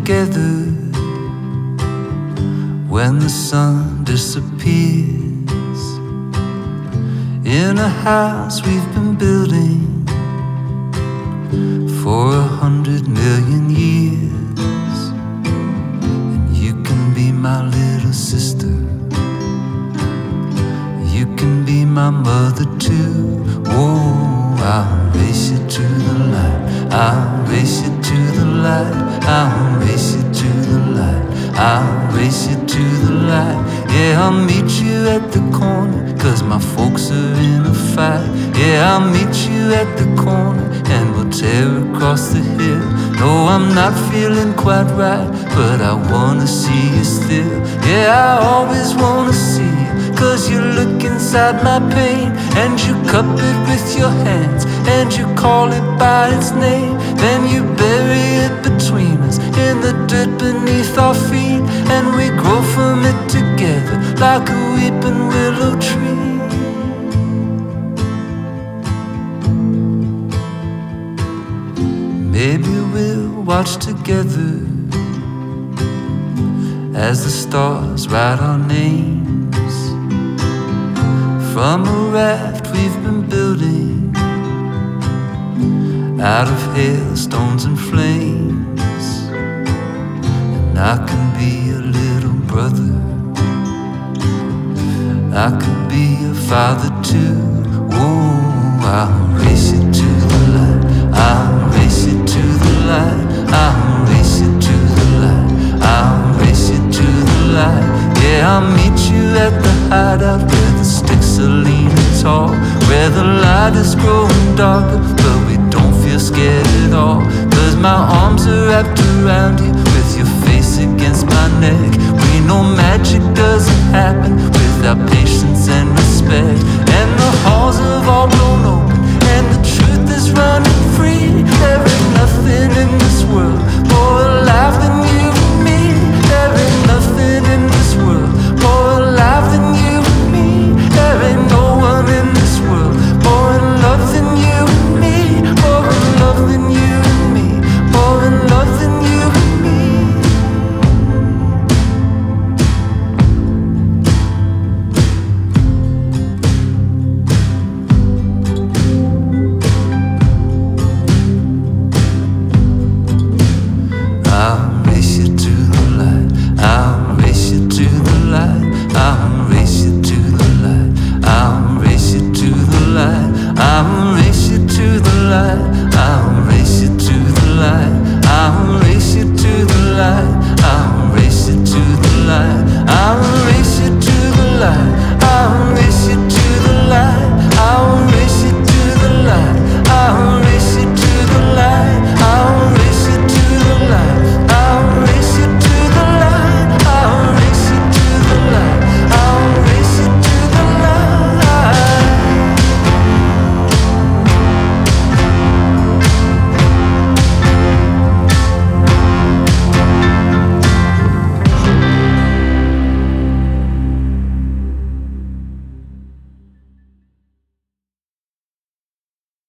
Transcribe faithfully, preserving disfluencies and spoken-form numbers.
together when the sun disappears in a house we've been building for a hundred million years. And you can be my little sister, you can be my mother too. Oh, I'll race you to the light, I'll race you to the light, I'll race you to the light, I'll race you to the light. Yeah, I'll meet you at the corner, cause my folks are in a fight. Yeah, I'll meet you at the corner and we'll tear across the hill. No, I'm not feeling quite right, but I wanna see you still. Yeah, I always wanna see you, cause you look inside my pain and you cup it with your hands and you call it by its name. Then you bury it between us in the dirt beneath our feet, and we grow from it together like a weeping willow tree. Maybe we'll watch together as the stars write our names from a raft we've been building out of hailstones and flames. And I can be a little brother, I could be a father too. Oh, I'll race you to the light, I'll race you to the light, I'll race you to the light, I'll race you to the light. Yeah, I'll meet you at the hideout where the sticks are leaning tall, where the light is growing darker, but we don't feel scared at all. Cause my arms are wrapped around you with your face against my neck. We know magic doesn't happen without patience and respect.